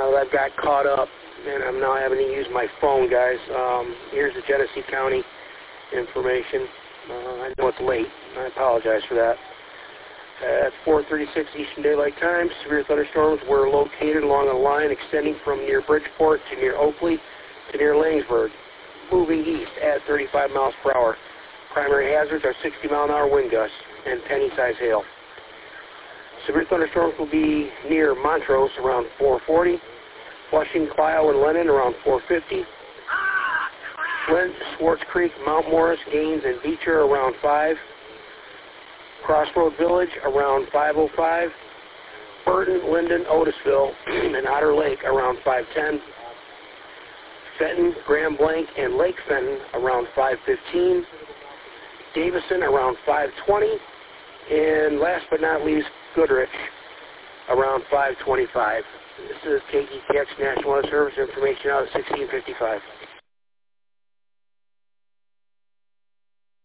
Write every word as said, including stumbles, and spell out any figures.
now that I've got caught up, and I'm now having to use my phone, guys. Um, here's the Genesee County information. Uh, I know it's late. I apologize for that. At four thirty-six Eastern Daylight Time, severe thunderstorms were located along a line extending from near Bridgeport to near Oakley to near Langsburg, moving east at thirty-five miles per hour. Primary hazards are sixty mile an hour wind gusts and penny-size hail. Severe thunderstorms will be near Montrose around four forty, Flushing, Clio, and Lennon around four fifty, Flint, Swartz Creek, Mount Morris, Gaines, and Beecher around five, Crossroad Village around five oh five, Burton, Linden, Otisville, and Otter Lake around five ten, Fenton, Grand Blanc, and Lake Fenton around five fifteen, Davison around five twenty, and last but not least, Goodrich around five twenty-five. This is K T T X National Weather Service information out at sixteen fifty-five.